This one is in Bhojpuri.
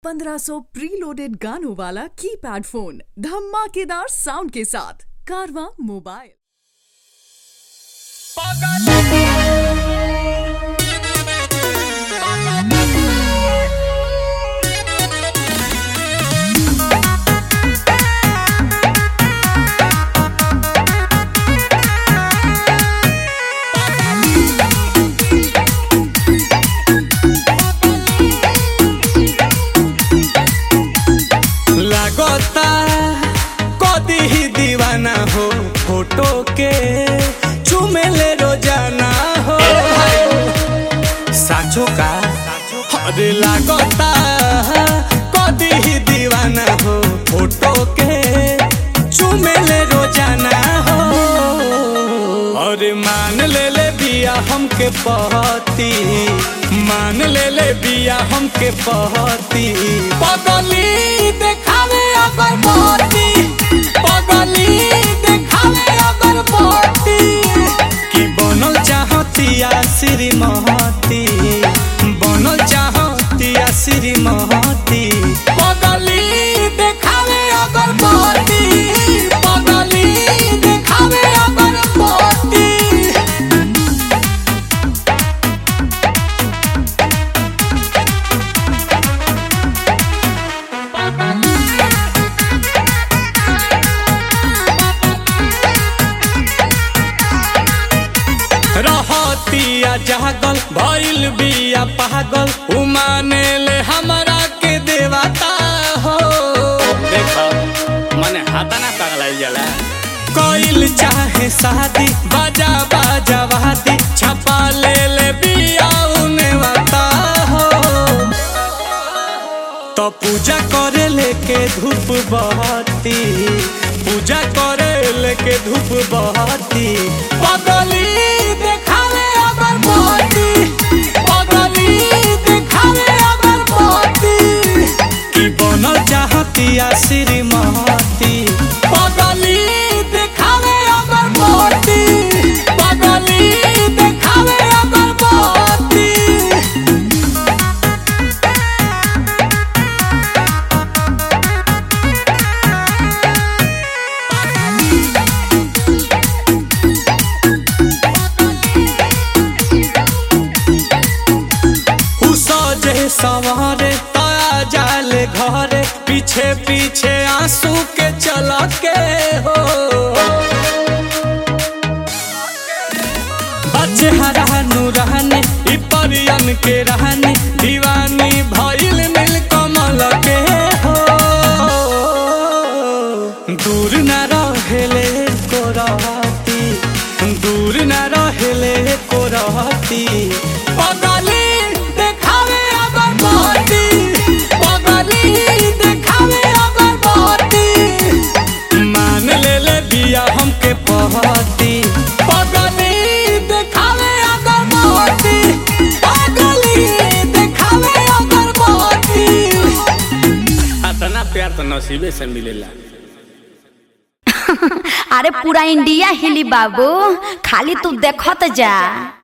1500 प्रीलोडेड गानों वाला कीपैड फोन धमाकेदार साउंड के साथ कारवा मोबाइल। दीवाना हो फोटो के चुमेले रोजाना हो साचो का अरे लागता कदी ही दीवाना हो फोटो के चुमेले रोजाना हो। अरे मान ले बिया हमके पहती, मान ले बिया हमके पहती, पगली देखावे अगर पहती, पगली देखावे अगर पहती, कि बनल चाहतिया श्रीमती, बनल चाहतिया श्रीमती, पगली देखावे अगर पहती, पगली देखावे अगर पहती। रहतिया जागल भइल बिया पागल, उमाने ले हमरा के देवता हो। देखो मने हाथा ना पगलाइल जाला, कोइल चाहे शादी बाजा बाजा वादी, छपा ले बिया उने वाता हो। तो पूजा करे लेके धूप बहती, पूजा करे लेके धूप बहती, पगली देखावे अगर पहती, पगली देखावे अगर पहती, कि बनल चाहतिया श्रीमती, पगली देखावे अगर पहती, पगली देखावे अगर पहती। सवारे ताया जाले घरे, पीछे पीछे आंसू के चला के हो। बच्चे हरा नूरानी इ परियन के रहनी, दीवानी भइल नील कमल के हो। दूर न रहेले को रहती, दूर न रहेले को रहती, पगली देखावे अगर पहती, पगली देखावे अगर पहती, मान ले बिया हमके पहती, पगली देखावे अगर पहती, पगली देखावे अगर पहती। इतना प्यार तो नसीबे से मिलेला। अरे पूरा इंडिया हिली बाबू, खाली तू देखत जा।